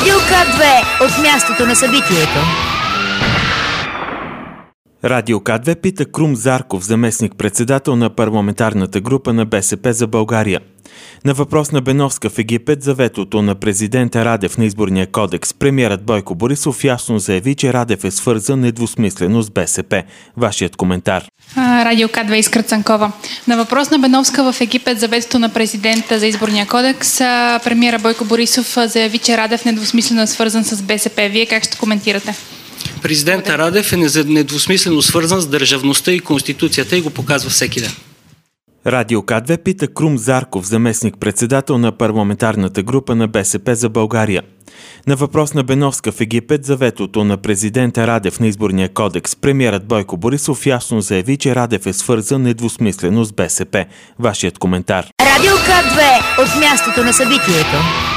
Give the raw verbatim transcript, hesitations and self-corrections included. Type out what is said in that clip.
Радио К две от мястото на събитието. Радио К две пита Крум Зарков, заместник-председател на парламентарната група на БСП за България. На въпрос на Беновска в Египет за ветото на президента Радев на изборния кодекс, премиерът Бойко Борисов ясно заяви, че Радев е свързан недвусмислено с БСП. Вашият коментар. Радио К две, Искра Цанкова. На въпрос на Беновска в Египет за ветото на президента за изборния кодекс, премиера Бойко Борисов заяви, че Радев недвусмислено е свързан с БСП. Вие как ще коментирате? Президента Радев е недвусмислено свързан с държавността и Конституцията и го показва всеки ден. Радио К две пита Крум Зарков, заместник-председател на парламентарната група на БСП за България. На въпрос на Беновска в Египет за ветото на президента Радев на изборния кодекс, премиерът Бойко Борисов ясно заяви, че Радев е свързан недвусмислено с БСП. Вашият коментар. Радио К две от мястото на събитието.